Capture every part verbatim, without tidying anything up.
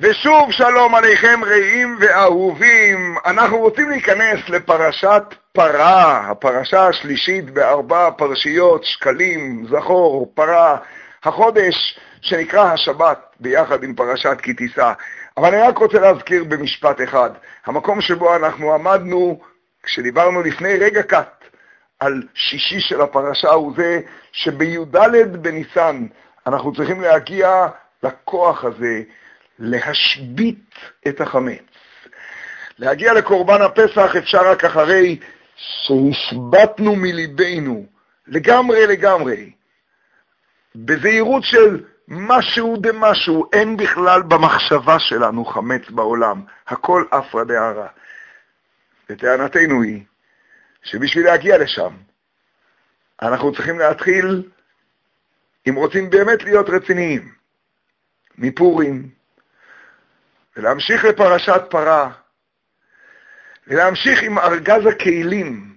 ושוב שלום עליכם רעים ואהובים. אנחנו רוצים להיכנס לפרשת פרה, הפרשה השלישית בארבע פרשיות, שקלים, זכור, פרה, החודש שנקרא השבת ביחד עם פרשת כי תישא. אבל אני רק רוצה להזכיר במשפט אחד, המקום שבו אנחנו עמדנו כשדיברנו לפני רגע קט על שישי של הפרשה הוא זה שבי"ד בניסן אנחנו צריכים להגיע לכוח הזה, להשבית את החמץ. להגיע לקורבן הפסח אפשר רק אחרי שהשבתנו מליבנו, לגמרי לגמרי, בזהירות של משהו דמשהו, אין בכלל במחשבה שלנו חמץ בעולם, הכל אפרא דארעא. וטענתנו היא שבשביל להגיע לשם, אנחנו צריכים להתחיל, אם רוצים באמת להיות רציניים, מפורים, ולהמשיך לפרשת פרה, ולהמשיך עם ארגז הכלים,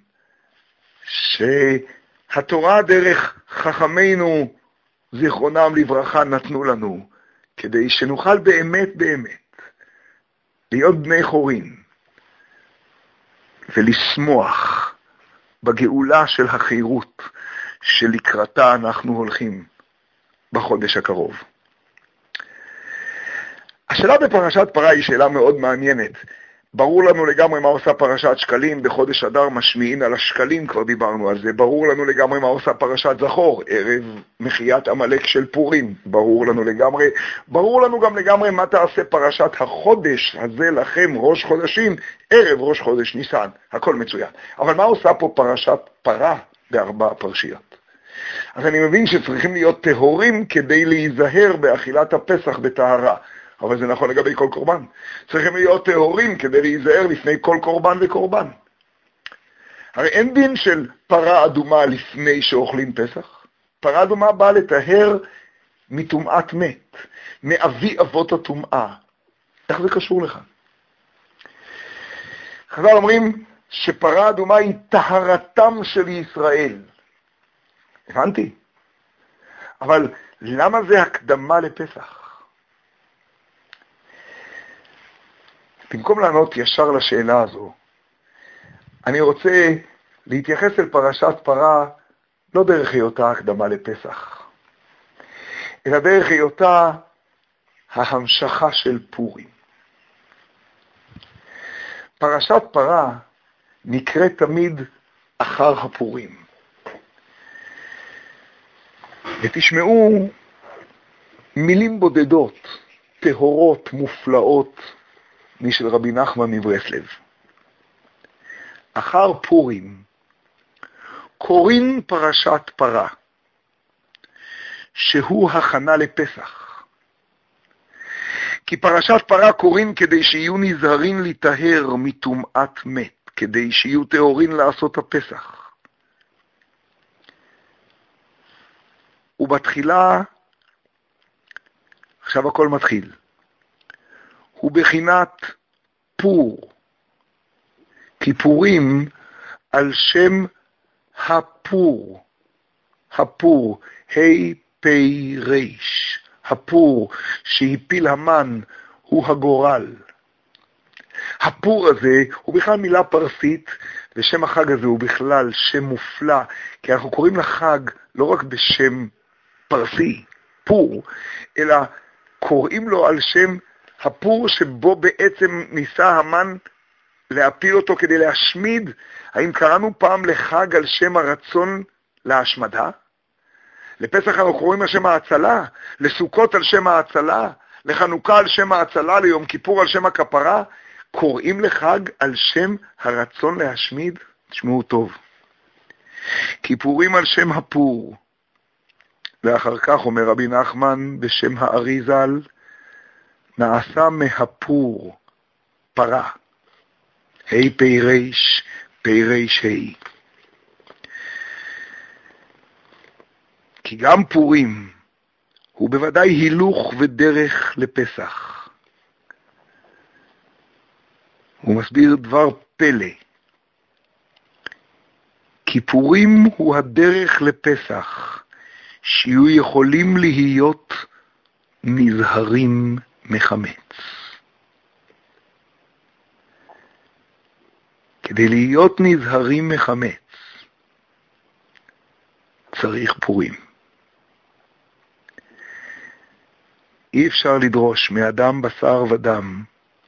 שהתורה דרך חכמינו, זיכרונם לברכה, נתנו לנו, כדי שנוכל באמת באמת, להיות בני חורין, ולשמוח בגאולה של החירות, שלקראתה אנחנו הולכים בחודש הקרוב. השאלה בפרשת פרה היא שאלה מאוד מעניינת. ברור לנו לגמרי מה עושה פרשת שקלים, בחודש אדר משמיעין על השקלים, כבר דיברנו על זה. ברור לנו לגמרי מה עושה פרשת זכור, ערב מחיית עמלק של פורים, ברור לנו לגמרי. ברור לנו גם לגמרי מה תעשה פרשת החודש הזה לכם, ראש חודשים, ערב ראש חודש ניסן, הכל מצוין. אבל מה עושה פה פרשת פרה בארבע פרשיות? אז אני מבין שצריכים להיות טהורים כדי להיזהר באכילת הפסח בטהרה. אבל זה נכון לגבי כל קורבן. צריכים להיות טהורים כדי להיזהר לפני כל קורבן וקורבן. הרי אין דין של פרה אדומה לפני שאוכלים פסח. פרה אדומה באה לטהר מטומאת מת, מאבי אבות הטומאה. איך זה קשור לך? חז"ל אומרים שפרה אדומה היא טהרתם של ישראל. הבנתי. אבל למה זה הקדמה לפסח? במקום לענות ישר לשאלה הזו, אני רוצה להתייחס אל פרשת פרה לא דרך היותה הקדמה לפסח, אלא דרך היותה ההמשכה של פורים. פרשת פרה נקראת תמיד אחר הפורים. ותשמעו מילים בודדות, טהורות, מופלאות, משל רבי נחמן מברסלב. אחר פורים קוראים פרשת פרה, שהוא הכנה לפסח. כי פרשת פרה קוראים כדי שיהיו נזהרים להיטהר מטומאת מת, כדי שיהיו טהורים לעשות הפסח. ובתחילה, עכשיו הכל מתחיל, הוא בחינת פור, כי פורים על שם הפור, הפור, ה' פי ריש, הפור שהפיל המן הוא הגורל. הפור הזה הוא בכלל מילה פרסית, ושם החג הזה הוא בכלל שם מופלא, כי אנחנו קוראים לחג לא רק בשם פרסי, פור, אלא קוראים לו על שם הפור שבו בעצם ניסה המן להפיל אותו כדי להשמיד. האם קראנו פעם לחג על שם הרצון להשמדה? לפסח אנחנו קוראים על שם ההצלה, לסוכות על שם ההצלה, לחנוכה על שם ההצלה, ליום כיפור על שם הכפרה. קוראים לחג על שם הרצון להשמיד? תשמעו טוב. כיפורים על שם הפור. ואחר כך אומר רבי נחמן בשם הארי ז"ל, נעשה מהפור פרה, ה' פי ריש, פי ריש ה'. כי גם פורים הוא בוודאי הילוך ודרך לפסח. הוא מסביר דבר פלא. כי פורים הוא הדרך לפסח, שיהיו יכולים להיות נזהרים מחמץ. כדי להיות נזהרים מחמץ, צריך פורים. אי אפשר לדרוש מאדם בשר ודם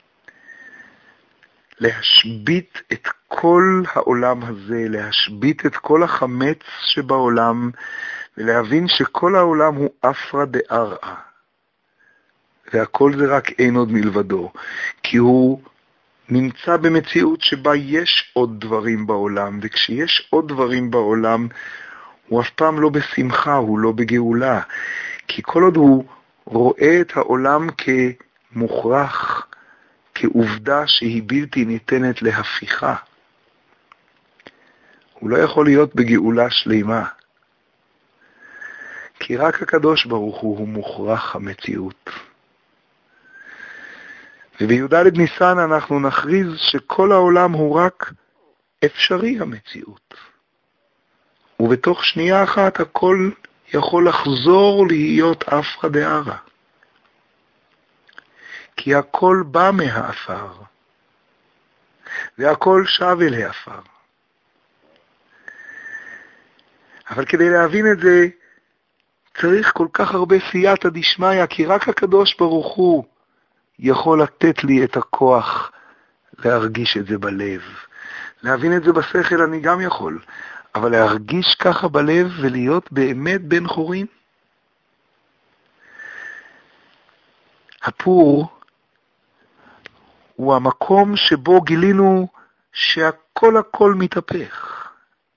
להשבית את כל העולם הזה, להשבית את כל החמץ שבעולם, ולהבין שכל העולם הוא אפרא דארעא, והכל זה רק אין עוד מלבדו, כי הוא נמצא במציאות שבה יש עוד דברים בעולם, וכשיש עוד דברים בעולם, הוא אף פעם לא בשמחה, הוא לא בגאולה, כי כל עוד הוא רואה את העולם כמוכרח, כעובדה שהיא בלתי ניתנת להפיכה, הוא לא יכול להיות בגאולה שלימה, כי רק הקדוש ברוך הוא הוא מוכרח המציאות. ובי"ד ניסן אנחנו נכריז שכל העולם הוא רק אפשרי המציאות. ובתוך שנייה אחת הכל יכול לחזור להיות אפרא דארעא. כי הכל בא מהאפר, והכל שב אל האפר. אבל כדי להבין את זה, צריך כל כך הרבה סייעתא דשמיא, כי רק הקדוש ברוך הוא יכול לתת לי את הכוח להרגיש את זה בלב. להבין את זה בשכל אני גם יכול, אבל להרגיש ככה בלב ולהיות באמת בן חורין. הפור הוא המקום שבו גילינו שהכל הכל מתהפך.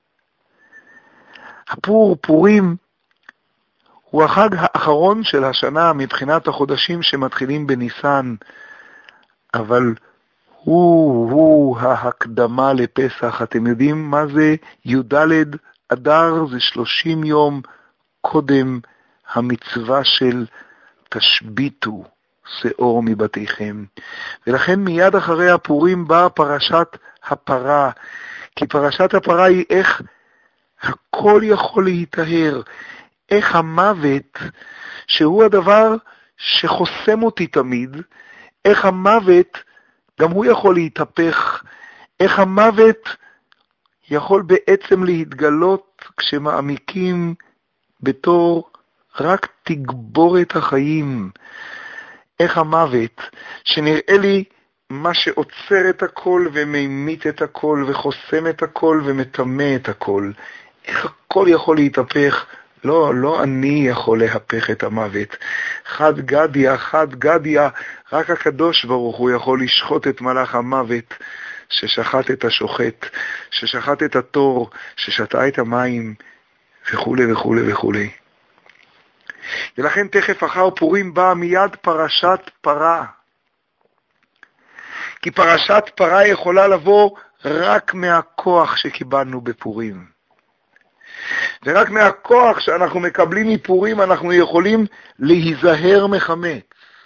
הפור, פורים, הוא החג האחרון של השנה מבחינת החודשים שמתחילים בניסן, אבל הוא, הוא ההקדמה לפסח. אתם יודעים מה זה י"ד אדר? זה שלושים יום קודם המצווה של תשביתו שאור מבתיכם. ולכן מיד אחרי הפורים באה פרשת הפרה, כי פרשת הפרה היא איך הכל יכול להיטהר, איך המוות, שהוא הדבר שחוסם אותי תמיד, איך המוות גם הוא יכול להתהפך, איך המוות יכול בעצם להתגלות כשמעמיקים בתור רק תגבור את החיים. איך המוות, שנראה לי מה שעוצר את הכל ומימית את הכל וחוסם את הכל ומטמא את הכל, איך הכל יכול להתהפך. לא, לא אני יכול להפך את המוות. חד גדיה, חד גדיה, רק הקדוש ברוך הוא יכול לשחוט את מלאך המוות, ששחט את השוחט, ששחט את התור, ששתה את המים, וכו' וכו' וכו'. ולכן תכף אחר פורים באה מיד פרשת פרה. כי פרשת פרה יכולה לבוא רק מהכוח שקיבלנו בפורים. ורק מהכוח שאנחנו מקבלים מפורים אנחנו יכולים להיזהר מחמץ.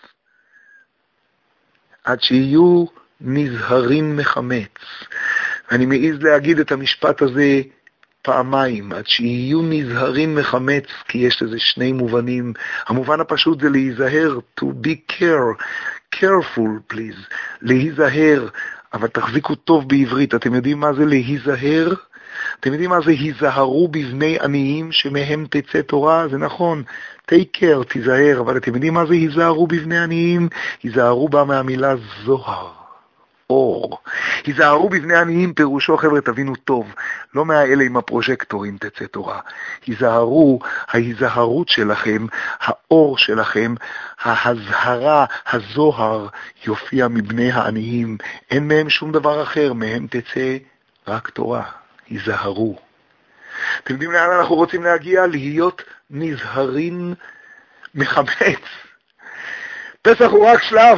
עד שיהיו נזהרים מחמץ. ואני מעיז להגיד את המשפט הזה פעמיים, עד שיהיו נזהרים מחמץ, כי יש לזה שני מובנים. המובן הפשוט זה להיזהר, to be care, careful please, להיזהר, אבל תחזיקו טוב בעברית. אתם יודעים מה זה להיזהר? אתם יודעים מה זה היזהרו בבני עניים שמהם תצא תורה? זה נכון, take care, תיזהר, אבל אתם יודעים מה זה היזהרו בבני עניים? היזהרו בא מהמילה זוהר, אור. היזהרו בבני עניים פירושו, חבר'ה, תבינו טוב, לא מהאלה עם הפרוז'קטורים תצא תורה. היזהרו, ההיזהרות שלכם, האור שלכם, ההזהרה, הזוהר, יופיע מבני העניים. אין מהם שום דבר אחר, מהם תצא רק תורה. היזהרו. אתם יודעים לאן אנחנו רוצים להגיע? להיות נזהרים מחמץ. פסח הוא רק שלב.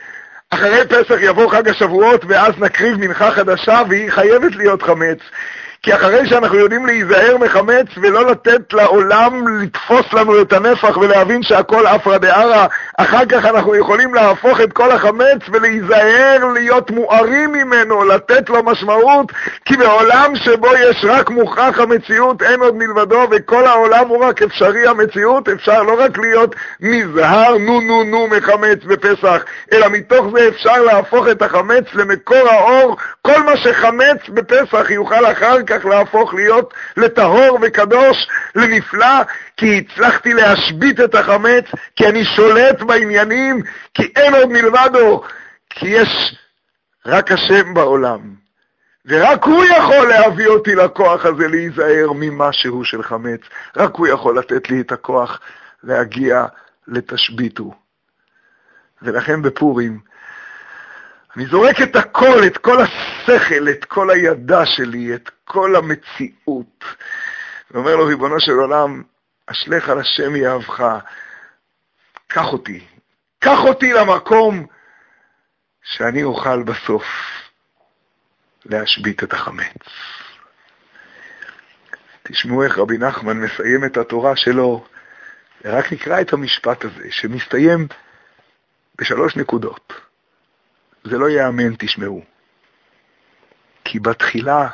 אחרי פסח יבוא חג השבועות, ואז נקריב מנחה חדשה, והיא חייבת להיות חמץ. כי אחרי שאנחנו יודעים להיזהר מחמץ ולא לתת לעולם לתפוס לנו את הנפח ולהבין שהכל אפרא דארעא, אחר כך אנחנו יכולים להפוך את כל החמץ ולהיזהר להיות מוארים ממנו, לתת לו משמעות, כי בעולם שבו יש רק מוכח המציאות אין עוד מלבדו, וכל העולם הוא רק אפשרי המציאות, אפשר לא רק להיות נזהר נו נו נו מחמץ בפסח, אלא מתוך זה אפשר להפוך את החמץ למקור האור. כל מה שחמץ בפסח יוכל אחר כך להפוך להיות לטהור וקדוש, לנפלא, כי הצלחתי להשבית את החמץ, כי אני שולט בעניינים, כי אין עוד מלבדו, כי יש רק השם בעולם, ורק הוא יכול להביא אותי לכוח הזה להיזהר ממשהו של חמץ, רק הוא יכול לתת לי את הכוח להגיע לתשביתו. ולכן בפורים אני זורק את הכל, את כל השכל, את כל הידע שלי, את כל המציאות, ואומר לו, ריבונו של עולם, אשליך על השם יאהבך, קח אותי, קח אותי למקום שאני אוכל בסוף להשבית את החמץ. תשמעו איך רבי נחמן מסיים את התורה שלו, ורק נקרא את המשפט הזה, שמסתיים בשלוש נקודות. זה לא יאמן, תשמעו. כי בתחילה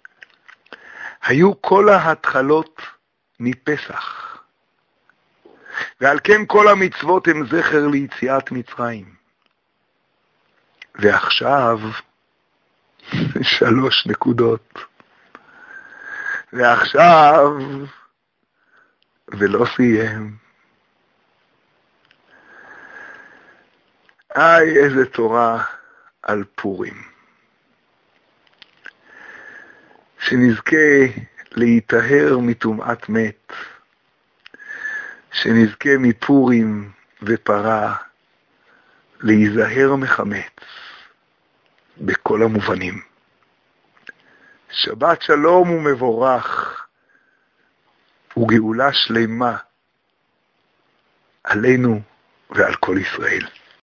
היו כל ההתחלות מפסח, ועל כן כל המצוות הם זכר ליציאת מצרים. ועכשיו, שלוש נקודות. ועכשיו, ולא סיים. איי, איזה תורה על פורים. שנזכה להיטהר מטומאת מת, שנזכה מפורים ופרה, להיזהר מחמץ, בכל המובנים. שבת שלום ומבורך, וגאולה שלמה, עלינו ועל כל ישראל.